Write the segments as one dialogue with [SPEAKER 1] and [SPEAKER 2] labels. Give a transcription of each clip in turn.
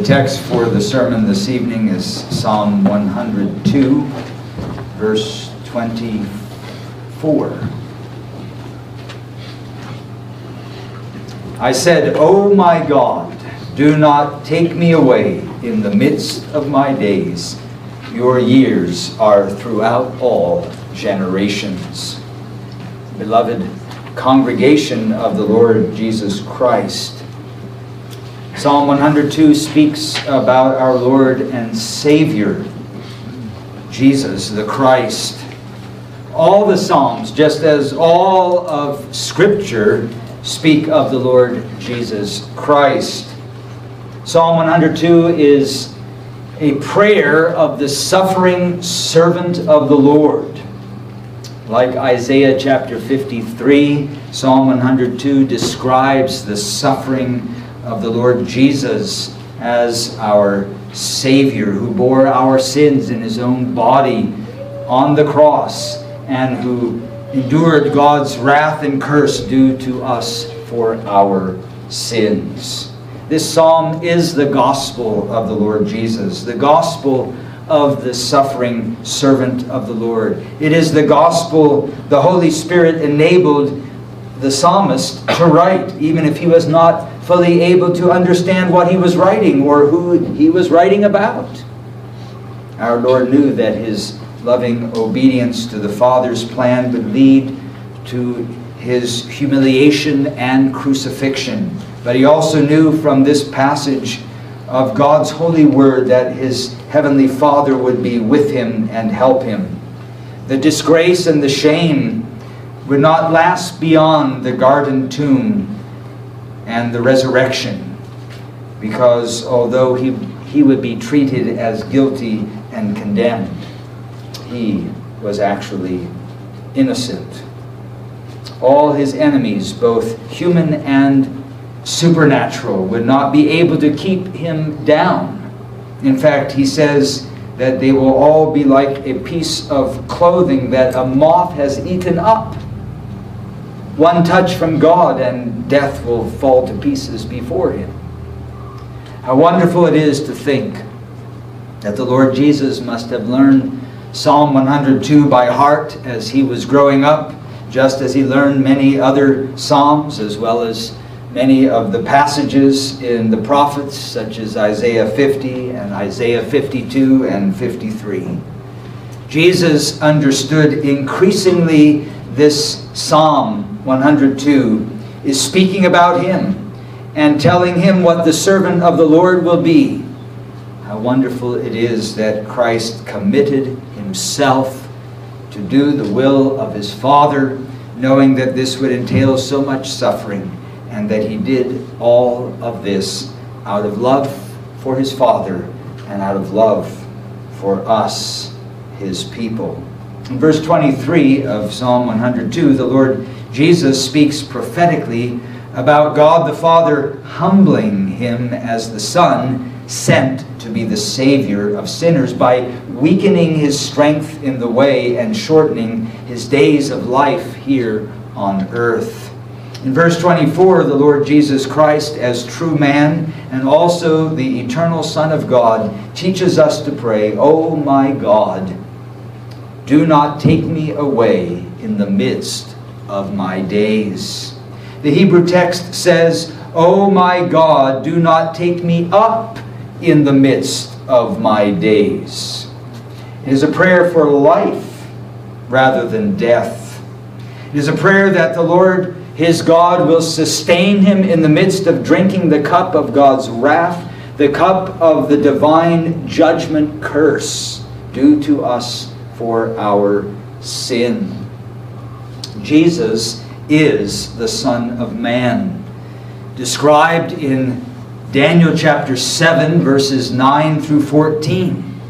[SPEAKER 1] text for the sermon this evening is Psalm 102, verse 24. I said, O my God, do not take me away in the midst of my days. Your years are throughout all generations. Beloved congregation of the Lord Jesus Christ, Psalm 102 speaks about our Lord and Savior, Jesus the Christ. All the Psalms, just as all of Scripture, speak of the Lord Jesus Christ. Psalm 102 is a prayer of the suffering servant of the Lord. Like Isaiah chapter 53, Psalm 102 describes the suffering of the Lord Jesus as our Savior, who bore our sins in His own body on the cross and who endured God's wrath and curse due to us for our sins. This psalm is the gospel of the Lord Jesus, the gospel of the suffering servant of the Lord. It is the gospel the Holy Spirit enabled the psalmist to write, even if he was not fully able to understand what he was writing or who he was writing about. Our Lord knew that His loving obedience to the Father's plan would lead to His humiliation and crucifixion. But He also knew from this passage of God's holy word that His heavenly Father would be with Him and help Him. The disgrace and the shame would not last beyond the garden tomb and the resurrection, because although he would be treated as guilty and condemned, He was actually innocent. All His enemies, both human and supernatural, would not be able to keep Him down. In fact, He says that they will all be like a piece of clothing that a moth has eaten up. One touch from God and death will fall to pieces before Him. How wonderful it is to think that the Lord Jesus must have learned Psalm 102 by heart as He was growing up, just as He learned many other psalms, as well as many of the passages in the prophets, such as Isaiah 50 and Isaiah 52 and 53. Jesus understood increasingly this Psalm 102 is speaking about Him and telling Him what the servant of the Lord will be. How wonderful it is that Christ committed Himself to do the will of His Father, knowing that this would entail so much suffering, and that He did all of this out of love for His Father and out of love for us, His people. In verse 23 of Psalm 102, the Lord Jesus speaks prophetically about God the Father humbling Him as the Son sent to be the Savior of sinners by weakening His strength in the way and shortening His days of life here on earth. In verse 24, the Lord Jesus Christ, as true man and also the eternal Son of God, teaches us to pray, O my God, do not take me away in the midst of my days. The Hebrew text says, O my God, do not take me up in the midst of my days. It is a prayer for life rather than death. It is a prayer that the Lord, his God, will sustain him in the midst of drinking the cup of God's wrath, the cup of the divine judgment curse due to us for our sin. Jesus is the Son of Man, described in Daniel chapter 7, verses 9 through 14.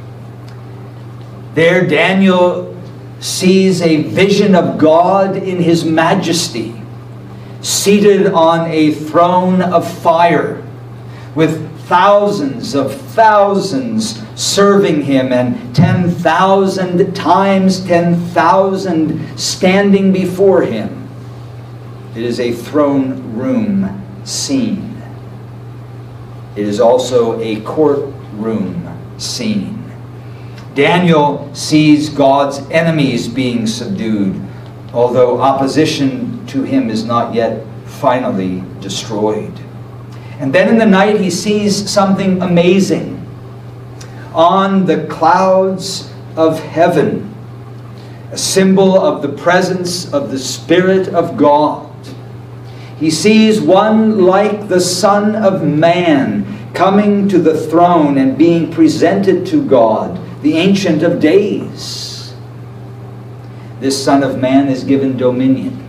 [SPEAKER 1] There Daniel sees a vision of God in His majesty, seated on a throne of fire, with thousands of thousands serving Him, and 10,000 times 10,000 standing before Him. It is a throne room scene. It is also a courtroom scene. Daniel sees God's enemies being subdued, although opposition to him is not yet finally destroyed. And then in the night he sees something amazing. On the clouds of heaven, a symbol of the presence of the Spirit of God, he sees one like the Son of Man coming to the throne and being presented to God, the Ancient of Days. This Son of Man is given dominion.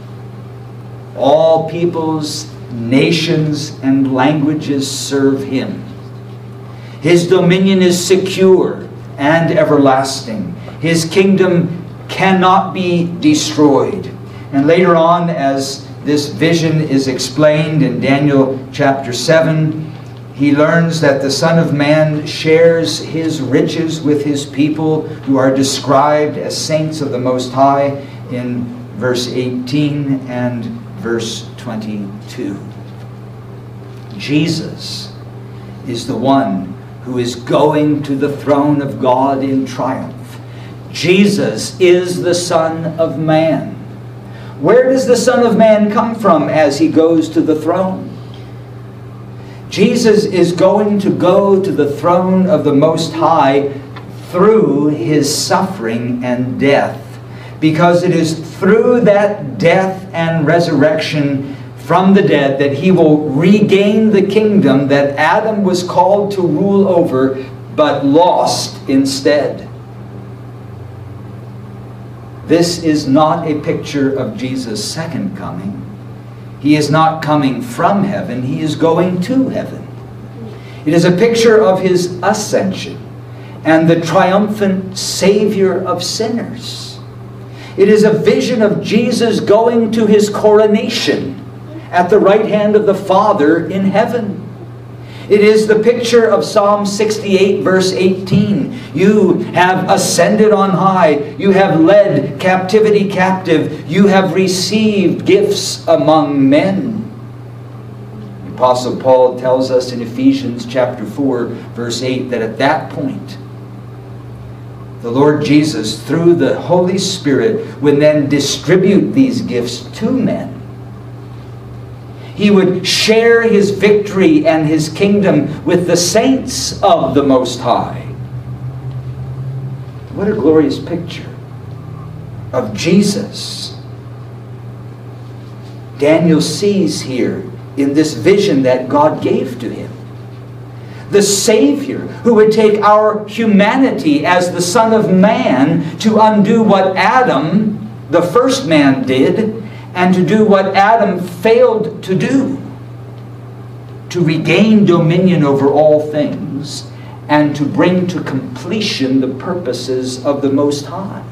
[SPEAKER 1] All peoples, nations, and languages serve him. His dominion is secure and everlasting. His kingdom cannot be destroyed. And later on, as this vision is explained in Daniel chapter 7, he learns that the Son of Man shares his riches with his people who are described as saints of the Most High in verse 18 and verse 22. Jesus is the one who is going to the throne of God in triumph. Jesus is the Son of Man. Where does the Son of Man come from as he goes to the throne? Jesus is going to go to the throne of the Most High through his suffering and death, because it is through that death and resurrection from the dead that he will regain the kingdom that Adam was called to rule over but lost instead. This is not a picture of Jesus' second coming. He is not coming from heaven, he is going to heaven. It is a picture of his ascension and the triumphant Savior of sinners. It is a vision of Jesus going to his coronation at the right hand of the Father in heaven. It is the picture of Psalm 68 verse 18. You have ascended on high. You have led captivity captive. You have received gifts among men. The Apostle Paul tells us in Ephesians chapter 4 verse 8 that at that point the Lord Jesus, through the Holy Spirit, would then distribute these gifts to men. He would share his victory and his kingdom with the saints of the Most High. What a glorious picture of Jesus. Daniel sees here in this vision that God gave to him the Savior who would take our humanity as the Son of Man to undo what Adam, the first man, did, and to do what Adam failed to do, to regain dominion over all things and to bring to completion the purposes of the Most High.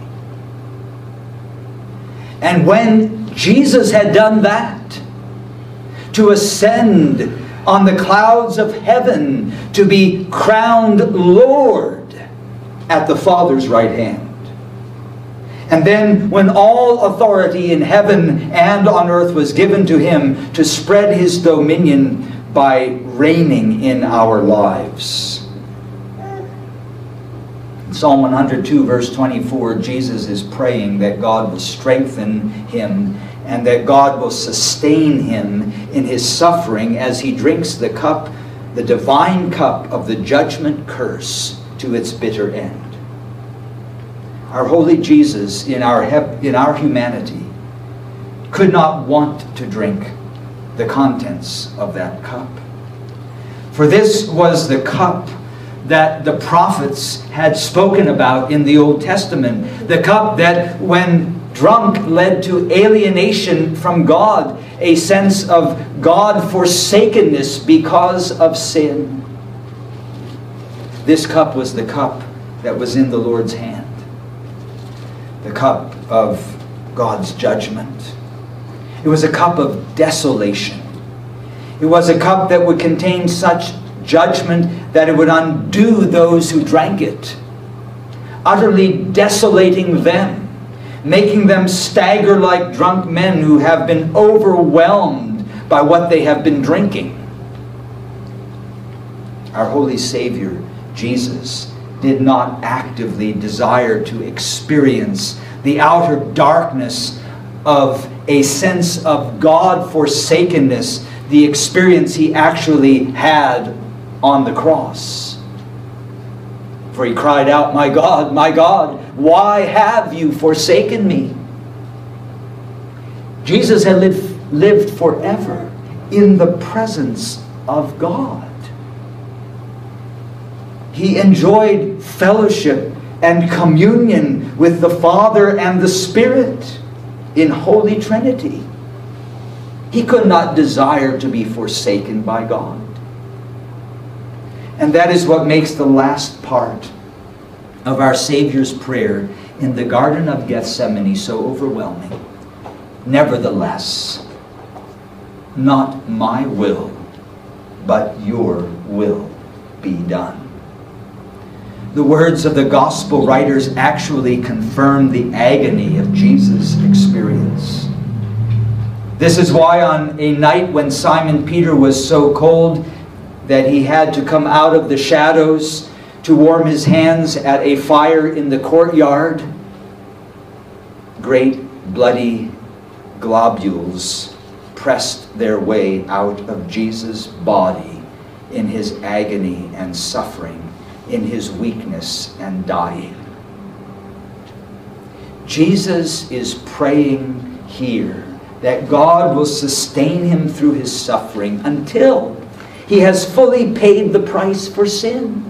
[SPEAKER 1] And when Jesus had done that, to ascend on the clouds of heaven, to be crowned Lord at the Father's right hand. And then when all authority in heaven and on earth was given to him to spread his dominion by reigning in our lives. In Psalm 102 verse 24, Jesus is praying that God will strengthen him and that God will sustain him in his suffering as he drinks the cup, the divine cup of the judgment curse to its bitter end. Our holy Jesus in our humanity could not want to drink the contents of that cup. For this was the cup that the prophets had spoken about in the Old Testament. The cup that when drunk led to alienation from God, a sense of God forsakenness because of sin. This cup was the cup that was in the Lord's hand. The cup of God's judgment. It was a cup of desolation. It was a cup that would contain such judgment that it would undo those who drank it, utterly desolating them, making them stagger like drunk men who have been overwhelmed by what they have been drinking. our holy Savior, Jesus, did not actively desire to experience the outer darkness of a sense of God-forsakenness, the experience he actually had on the cross. For he cried out, my God, why have you forsaken me?" Jesus had lived forever in the presence of God. He enjoyed fellowship and communion with the Father and the Spirit in Holy Trinity. He could not desire to be forsaken by God. And that is what makes the last part of our Savior's prayer in the Garden of Gethsemane so overwhelming. "Nevertheless, not my will, but your will be done." The words of the gospel writers actually confirm the agony of Jesus' experience. This is why on a night when Simon Peter was so cold that he had to come out of the shadows to warm his hands at a fire in the courtyard, great bloody globules pressed their way out of Jesus' body in his agony and suffering, in his weakness and dying. Jesus is praying here that God will sustain him through his suffering until he has fully paid the price for sin.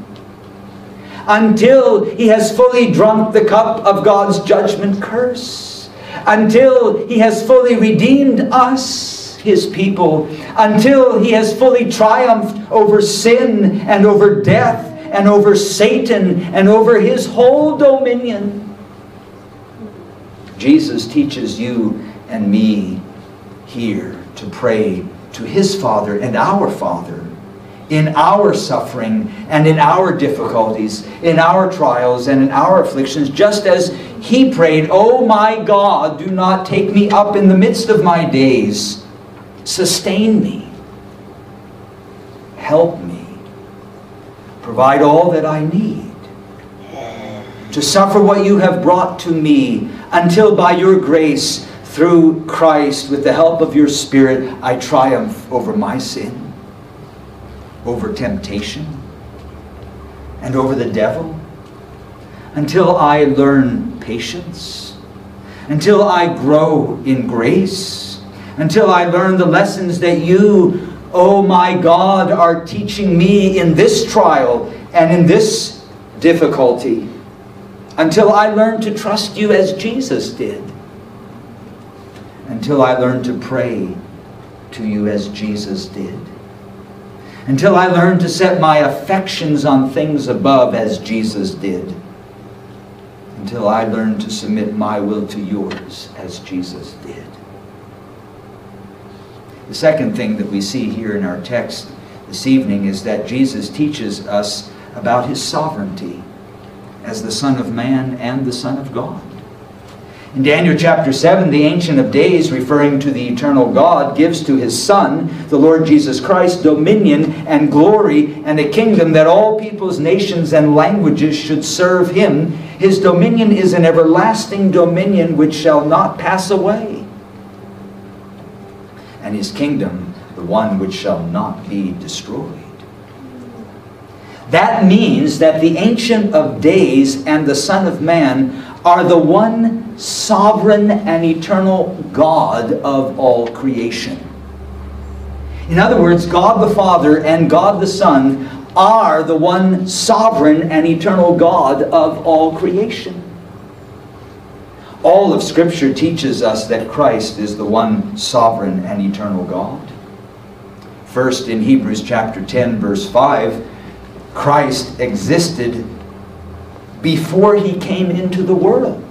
[SPEAKER 1] Until he has fully drunk the cup of God's judgment curse. Until he has fully redeemed us, his people. Until he has fully triumphed over sin and over death and over Satan and over his whole dominion. Jesus teaches you and me here to pray to his Father and our Father in our suffering and in our difficulties, in our trials and in our afflictions, just as he prayed, "Oh my God, do not take me up in the midst of my days. Sustain me. Help me. Provide all that I need to suffer what you have brought to me, until by your grace, through Christ, with the help of your Spirit, I triumph over my sin, over temptation, and over the devil, until I learn patience, until I grow in grace, until I learn the lessons that you, oh my God, are teaching me in this trial and in this difficulty, until I learn to trust you as Jesus did, until I learn to pray to you as Jesus did, until I learn to set my affections on things above as Jesus did, until I learn to submit my will to yours as Jesus did. The second thing that we see here in our text this evening is that Jesus teaches us about his sovereignty as the Son of Man and the Son of God. In Daniel chapter 7, the Ancient of Days, referring to the eternal God, gives to his Son, the Lord Jesus Christ, dominion and glory and a kingdom that all peoples, nations, and languages should serve him. His dominion is an everlasting dominion which shall not pass away, and his kingdom the one which shall not be destroyed. That means that the Ancient of Days and the Son of Man are the one sovereign and eternal God of all creation. In other words, God the Father and God the Son are the one sovereign and eternal God of all creation. All of Scripture teaches us that Christ is the one sovereign and eternal God. First, in Hebrews chapter 10, verse 5, Christ existed before he came into the world,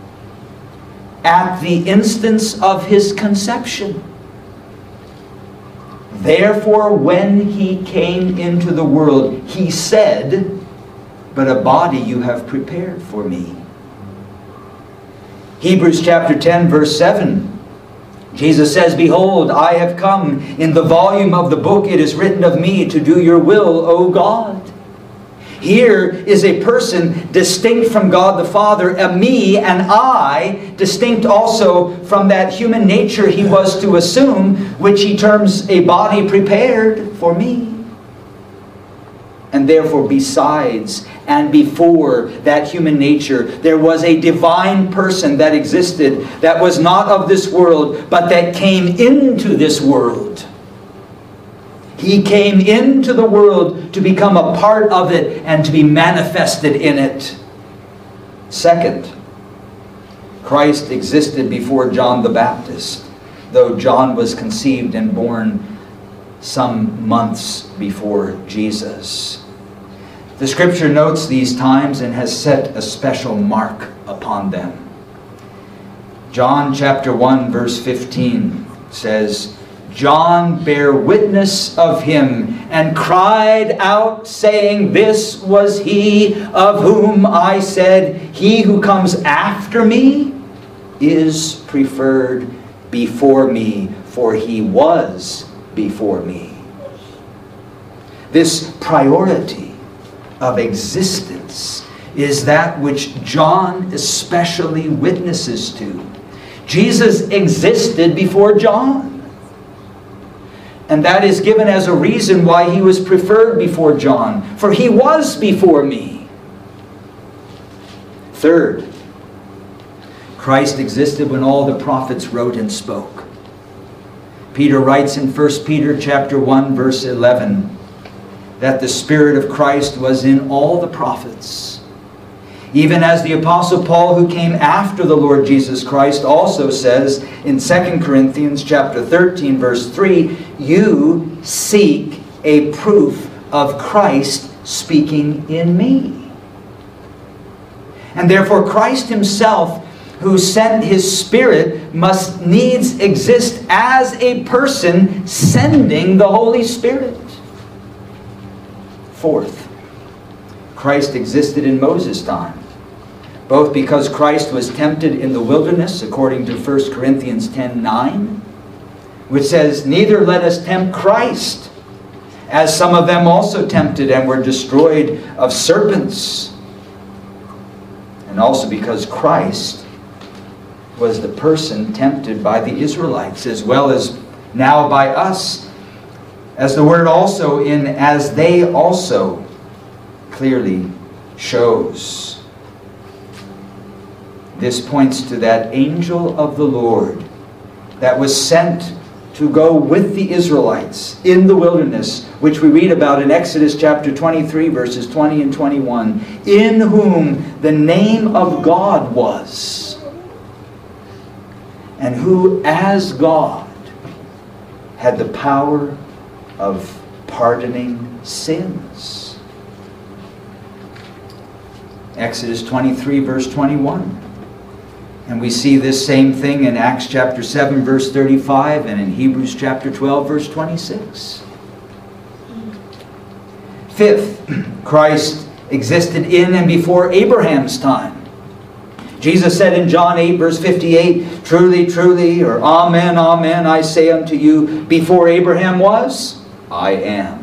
[SPEAKER 1] at the instance of his conception. Therefore, when he came into the world, he said, "But a body you have prepared for me." Hebrews chapter 10, verse 7, Jesus says, "Behold, I have come. In the volume of the book it is written of me to do your will, O God." Here is a person distinct from God the Father, a me, an I, distinct also from that human nature he was to assume, which he terms a body prepared for me. And therefore, besides and before that human nature, there was a divine person that existed, that was not of this world, but that came into this world. He came into the world to become a part of it and to be manifested in it. Second, Christ existed before John the Baptist, though John was conceived and born some months before Jesus. The Scripture notes these times and has set a special mark upon them. John chapter 1 verse 15 says, "John bare witness of him, and cried out, saying, This was he of whom I said, He who comes after me is preferred before me, for he was before me." This priority of existence is that which John especially witnesses to. Jesus existed before John. And that is given as a reason why he was preferred before John. For he was before me. Third, Christ existed when all the prophets wrote and spoke. Peter writes in 1 Peter chapter 1 verse 11 that the Spirit of Christ was in all the prophets. Even as the Apostle Paul, who came after the Lord Jesus Christ, also says in 2 Corinthians chapter 13 verse 3, "You seek a proof of Christ speaking in me." And therefore Christ himself, who sent his Spirit, must needs exist as a person sending the Holy Spirit. Fourth, Christ existed in Moses' time, both because Christ was tempted in the wilderness, according to 1 Corinthians 10:9, which says, "Neither let us tempt Christ, as some of them also tempted and were destroyed of serpents." And also because Christ was the person tempted by the Israelites, as well as now by us, as the word also in "as they also" clearly shows. This points to that angel of the Lord that was sent to go with the Israelites in the wilderness, which we read about in Exodus chapter 23 verses 20 and 21, in whom the name of God was, and who as God had the power of pardoning sins. Exodus 23 verse 21. And we see this same thing in Acts chapter 7 verse 35 and in Hebrews chapter 12 verse 26. Fifth, Christ existed in and before Abraham's time. Jesus said in John 8 verse 58, "Truly, truly," or "Amen, amen, I say unto you, before Abraham was, I am."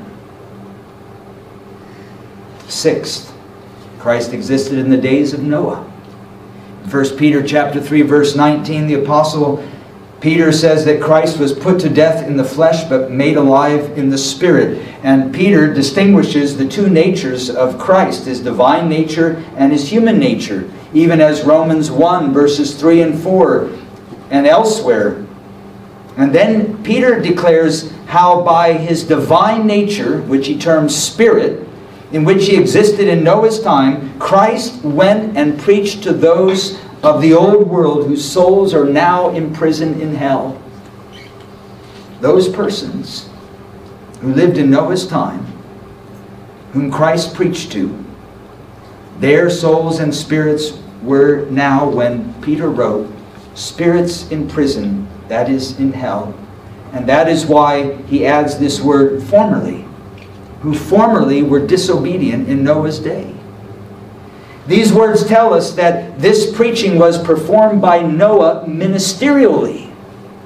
[SPEAKER 1] Sixth, Christ existed in the days of Noah. In 1 Peter chapter 3 verse 19, the Apostle Peter says that Christ was put to death in the flesh but made alive in the Spirit. And Peter distinguishes the two natures of Christ, his divine nature and his human nature, even as Romans 1 verses 3 and 4 and elsewhere. And then Peter declares how by his divine nature, which he terms Spirit, in which he existed in Noah's time, Christ went and preached to those of the old world whose souls are now imprisoned in hell. Those persons who lived in Noah's time, whom Christ preached to, their souls and spirits were now, when Peter wrote, spirits in prison, that is in hell. And that is why he adds this word formerly, who formerly were disobedient in Noah's day. These words tell us that this preaching was performed by Noah ministerially.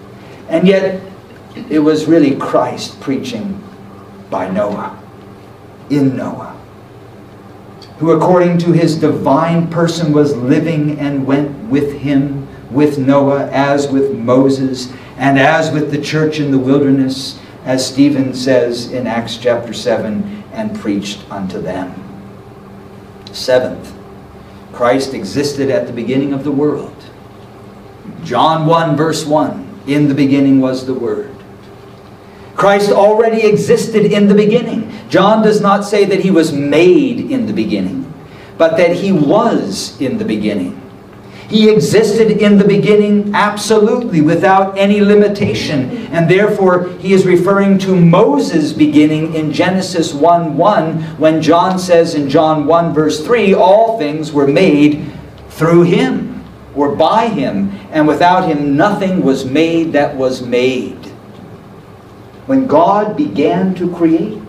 [SPEAKER 1] And yet, it was really Christ preaching by Noah, in Noah, who according to his divine person was living and went with him, with Noah, as with Moses, and as with the church in the wilderness, as Stephen says in Acts chapter 7, and preached unto them. Seventh, Christ existed at the beginning of the world. John 1 verse 1, in the beginning was the Word. Christ already existed in the beginning. John does not say that he was made in the beginning, but that he was in the beginning. He existed in the beginning absolutely, without any limitation. And therefore, he is referring to Moses' beginning in Genesis 1:1, when John says in John 1 verse 3, all things were made through him, or by him, and without him nothing was made that was made. When God began to create,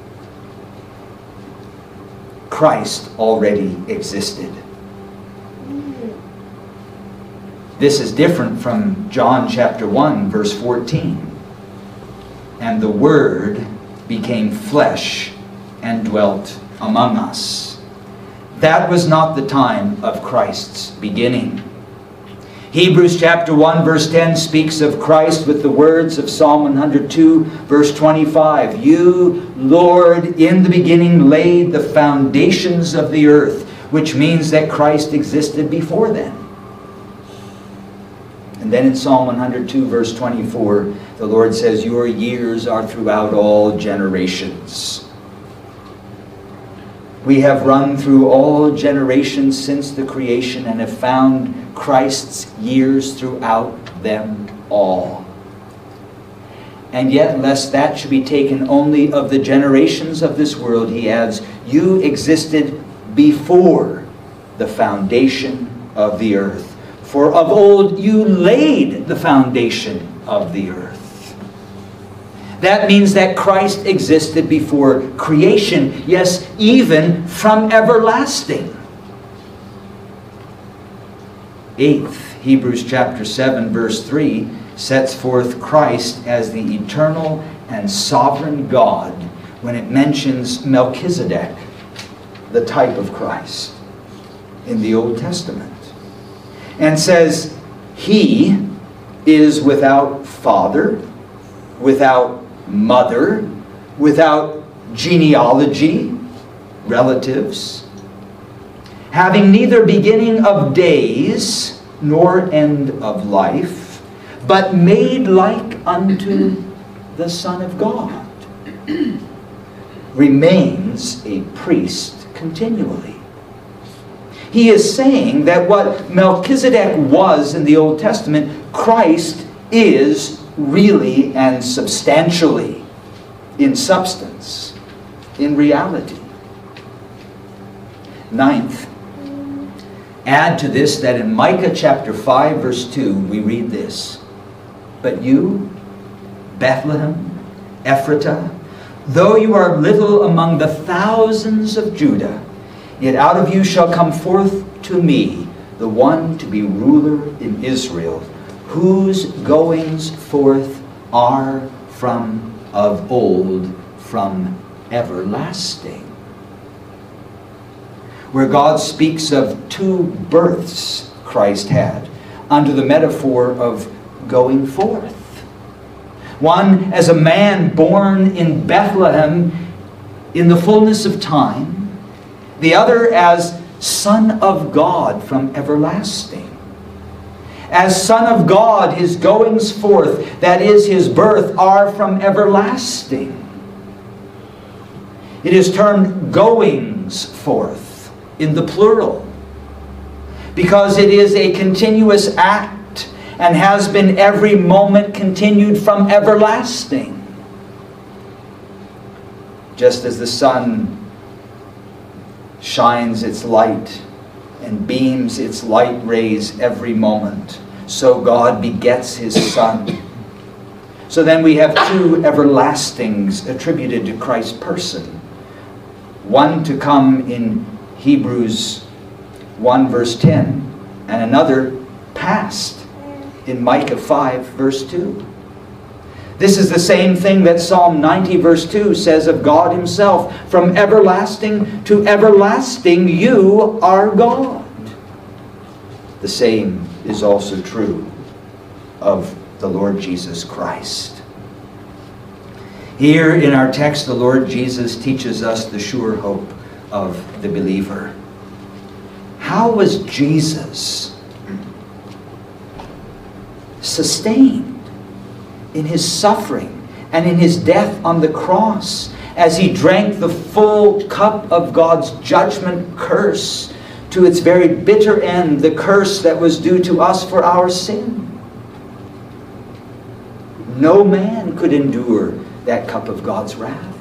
[SPEAKER 1] Christ already existed. This is different from John chapter 1 verse 14. And the Word became flesh and dwelt among us. That was not the time of Christ's beginning. Hebrews chapter 1 verse 10 speaks of Christ with the words of Psalm 102 verse 25. You, Lord, in the beginning laid the foundations of the earth, which means that Christ existed before then. And then in Psalm 102 verse 24, the Lord says, your years are throughout all generations. We have run through all generations since the creation and have found Christ's years throughout them all. And yet, lest that should be taken only of the generations of this world, he adds, you existed before the foundation of the earth. For of old you laid the foundation of the earth. That means that Christ existed before creation, yes, even from everlasting. Eighth, Hebrews chapter 7 verse 3 sets forth Christ as the eternal and sovereign God when it mentions Melchizedek, the type of Christ in the Old Testament, and says he is without father, without mother, without genealogy, relatives, having neither beginning of days nor end of life, but made like unto the Son of God, remains a priest continually. He is saying that what Melchizedek was in the Old Testament, Christ is really and substantially, in substance, in reality. Ninth, add to this that in Micah chapter 5 verse 2 we read this, but you, Bethlehem, Ephratah, though you are little among the thousands of Judah, yet out of you shall come forth to me the one to be ruler in Israel, whose goings forth are from of old, from everlasting. Where God speaks of two births Christ had, under the metaphor of going forth. One as a man born in Bethlehem in the fullness of time, the other as Son of God from everlasting. As Son of God, his goings forth, that is his birth, are from everlasting. It is termed goings forth in the plural, because it is a continuous act and has been every moment continued from everlasting. Just as the sun shines its light and beams its light rays every moment, so God begets his Son. So then we have two everlastings attributed to Christ's person. One to come in Hebrews 1 verse 10, and another past in Micah 5 verse 2. This is the same thing that Psalm 90 verse 2 says of God himself. From everlasting to everlasting, you are God. The same is also true of the Lord Jesus Christ. Here in our text, the Lord Jesus teaches us the sure hope of the believer. How was Jesus sustained in his suffering and in his death on the cross as he drank the full cup of God's judgment curse to its very bitter end, the curse that was due to us for our sin? No man could endure that cup of God's wrath.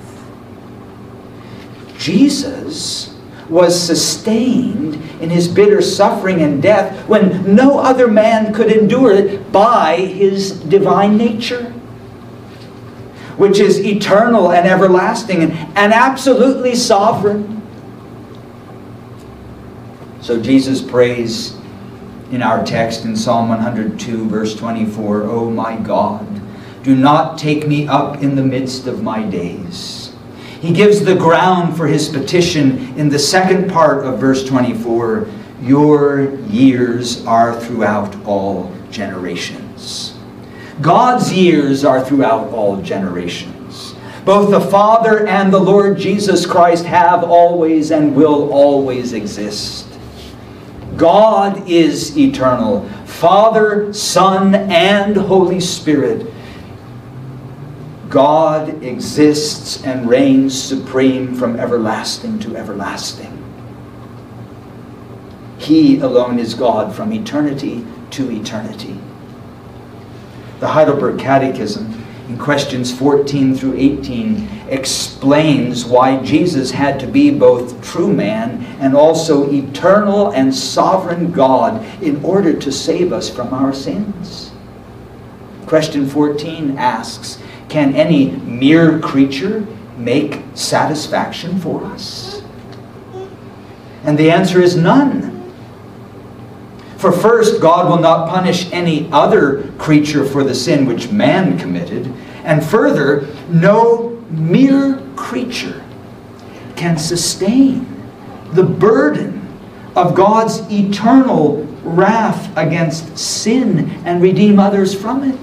[SPEAKER 1] Jesus was sustained in his bitter suffering and death when no other man could endure it by his divine nature, which is eternal and everlasting and absolutely sovereign. So Jesus prays in our text in Psalm 102 verse 24, "O my God, do not take me up in the midst of my days." He gives the ground for his petition in the second part of verse 24. Your years are throughout all generations. God's years are throughout all generations. Both the Father and the Lord Jesus Christ have always and will always exist. God is eternal. Father, Son, and Holy Spirit. God exists and reigns supreme from everlasting to everlasting. He alone is God from eternity to eternity. The Heidelberg Catechism, in questions 14 through 18, explains why Jesus had to be both true man and also eternal and sovereign God in order to save us from our sins. Question 14 asks, can any mere creature make satisfaction for us? And the answer is none. For first, God will not punish any other creature for the sin which man committed. And further, no mere creature can sustain the burden of God's eternal wrath against sin and redeem others from it.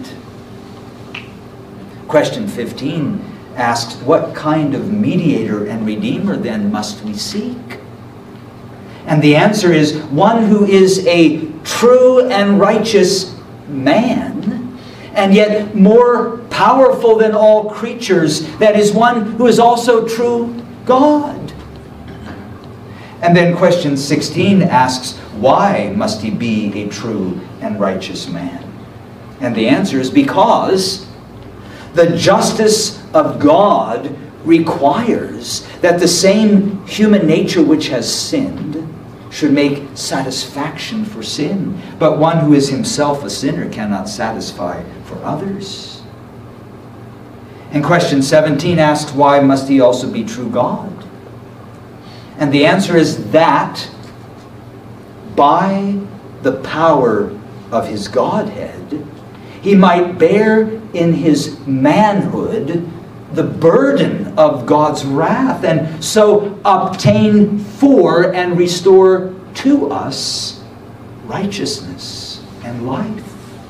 [SPEAKER 1] Question 15 asks, what kind of mediator and redeemer then must we seek? And the answer is one who is a true and righteous man, and yet more powerful than all creatures. That is one who is also true God. And then question 16 asks, why must he be a true and righteous man? And the answer is because the justice of God requires that the same human nature which has sinned should make satisfaction for sin. But one who is himself a sinner cannot satisfy for others. And question 17 asks, why must he also be true God? And the answer is that by the power of his Godhead, he might bear in his manhood the burden of God's wrath and so obtain for and restore to us righteousness and life.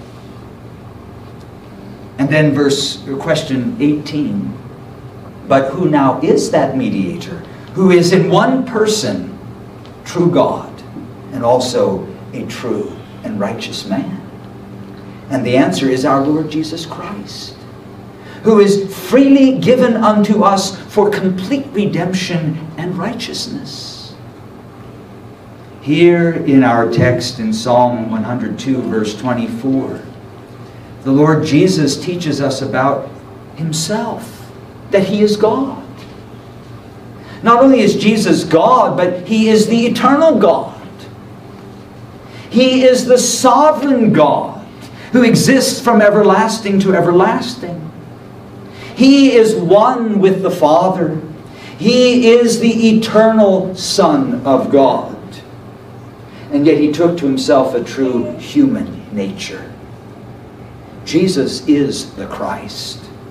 [SPEAKER 1] And then question 18. But who now is that mediator who is in one person true God and also a true and righteous man? And the answer is our Lord Jesus Christ, who is freely given unto us for complete redemption and righteousness. Here in our text in Psalm 102, verse 24, the Lord Jesus teaches us about himself, that he is God. Not only is Jesus God, but he is the eternal God. He is the sovereign God who exists from everlasting to everlasting. He is one with the Father. He is the eternal Son of God. And yet he took to himself a true human nature. Jesus is the Christ,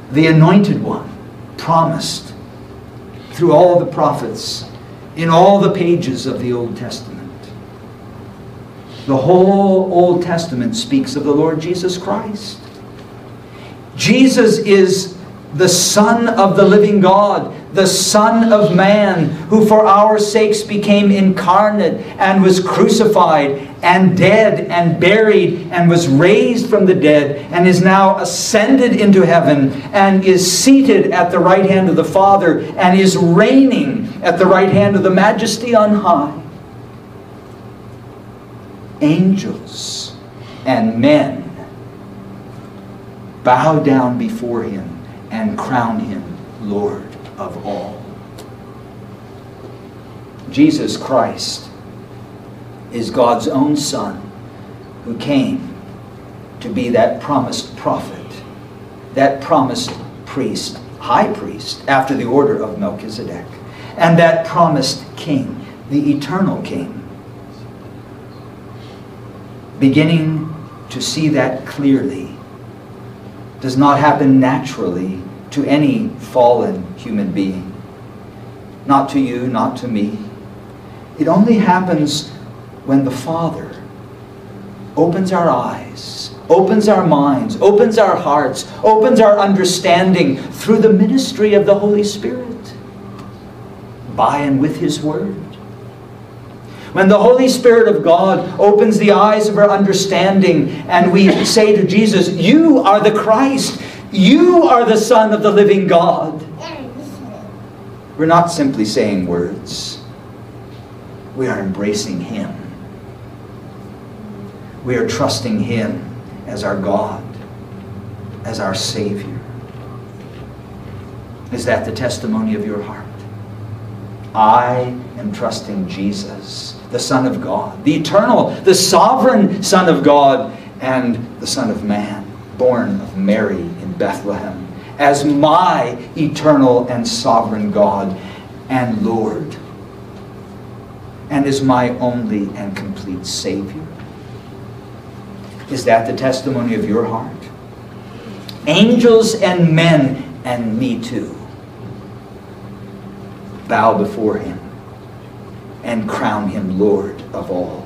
[SPEAKER 1] the Anointed One, promised through all the prophets in all the pages of the Old Testament. The whole Old Testament speaks of the Lord Jesus Christ. Jesus is the Son of the living God, the Son of Man, who for our sakes became incarnate and was crucified and dead and buried and was raised from the dead and is now ascended into heaven and is seated at the right hand of the Father and is reigning at the right hand of the Majesty on high. Angels and men bow down before him and crown him Lord of all. Jesus Christ is God's own Son, who came to be that promised prophet, that promised priest, high priest, after the order of Melchizedek, and that promised king, the eternal king. Beginning to see that clearly does not happen naturally to any fallen human being. Not to you, not to me. It only happens when the Father opens our eyes, opens our minds, opens our hearts, opens our understanding through the ministry of the Holy Spirit, by and with His Word. When the Holy Spirit of God opens the eyes of our understanding and we say to Jesus, "You are the Christ. You are the Son of the living God." We're not simply saying words. We are embracing Him. We are trusting Him as our God, as our Savior. Is that the testimony of your heart? I am trusting Jesus, the Son of God, the eternal, the sovereign Son of God, and the Son of Man, born of Mary in Bethlehem, as my eternal and sovereign God and Lord, and as my only and complete Savior. Is that the testimony of your heart? Angels and men, and me too, bow before Him and crown Him Lord of all.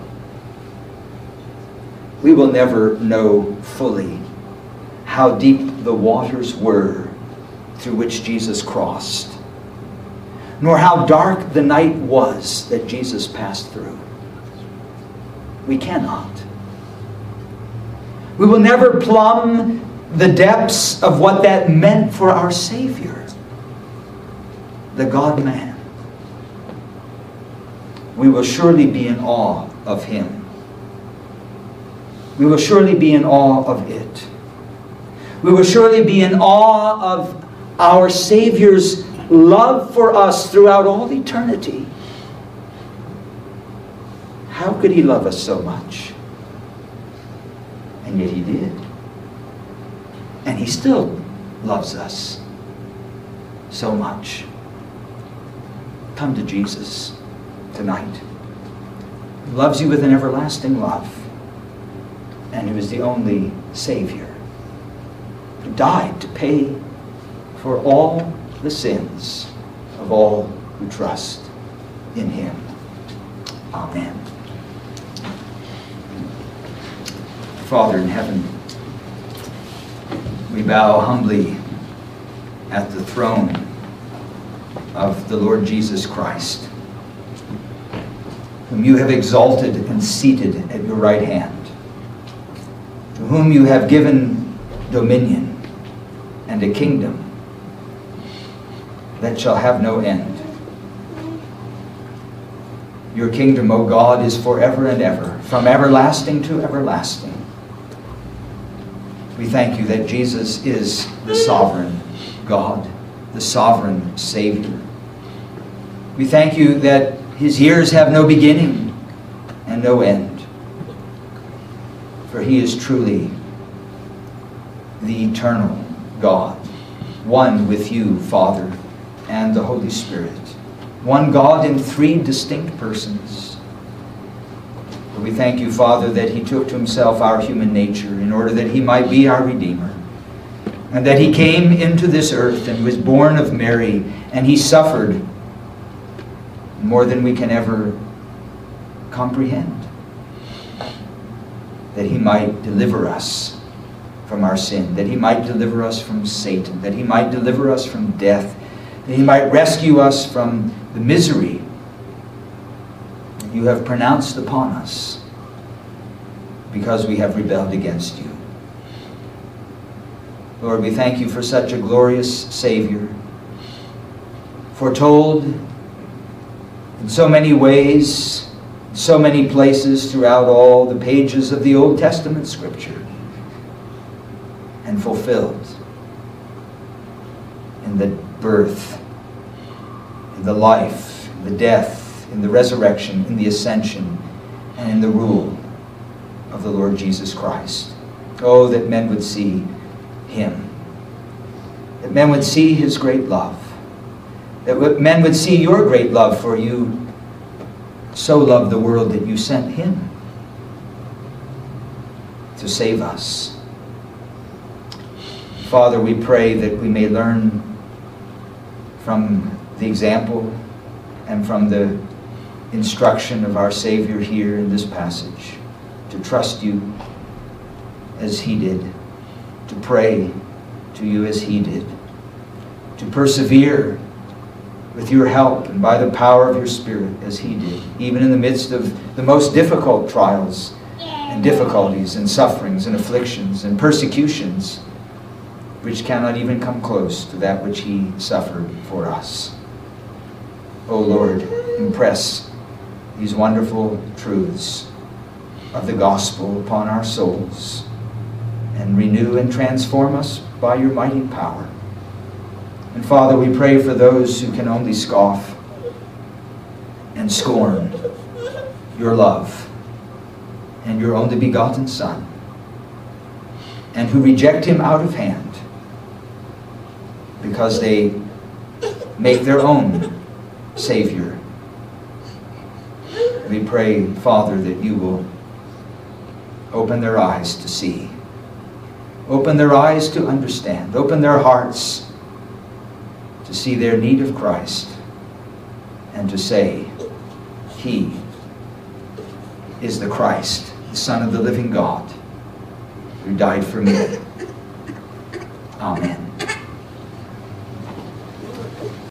[SPEAKER 1] We will never know fully how deep the waters were through which Jesus crossed, nor how dark the night was that Jesus passed through. We cannot. We will never plumb the depths of what that meant for our Savior, the God-man. We will surely be in awe of Him. We will surely be in awe of it. We will surely be in awe of our Savior's love for us throughout all eternity. How could He love us so much? And yet He did. And He still loves us so much. Come to Jesus tonight. He loves you with an everlasting love. And He was the only Savior who died to pay for all the sins of all who trust in Him. Amen. Father in heaven, we bow humbly at the throne of the Lord Jesus Christ, whom you have exalted and seated at your right hand, to whom you have given dominion and a kingdom that shall have no end. Your kingdom, O God, is forever and ever, from everlasting to everlasting. We thank you that Jesus is the sovereign God, the sovereign Savior. We thank you that His years have no beginning and no end. For He is truly the eternal God, one with you, Father, and the Holy Spirit. One God in three distinct persons. We thank you, Father, that He took to Himself our human nature in order that He might be our Redeemer. and that he came into this earth and was born of Mary, and he suffered more than we can ever comprehend, that he might deliver us from our sin, that he might deliver us from Satan, that he might deliver us from death, that he might rescue us from the misery that you have pronounced upon us because we have rebelled against you. Lord, we thank you for such a glorious Savior, foretold in so many ways, so many places throughout all the pages of the Old Testament Scripture, and fulfilled in the birth, in the life, in the death, in the resurrection, in the ascension, and in the rule of the Lord Jesus Christ. Oh, that men would see him, that men would see his great love, that men would see your great love, for you so loved the world that you sent him to save us. Father, we pray that we may learn from the example and from the instruction of our Savior here in this passage to trust you as he did, to pray to you as he did, to persevere with your help and by the power of your Spirit as he did, even in the midst of the most difficult trials and difficulties and sufferings and afflictions and persecutions, which cannot even come close to that which he suffered for us. O Lord, impress these wonderful truths of the gospel upon our souls, and renew and transform us by your mighty power. And Father, we pray for those who can only scoff and scorn your love and your only begotten Son, and who reject him out of hand because they make their own Savior. We pray, Father, that you will open their eyes to see, open their eyes to understand, open their hearts to see their need of Christ, and to say, he is the Christ, the Son of the living God, who died for me. Amen.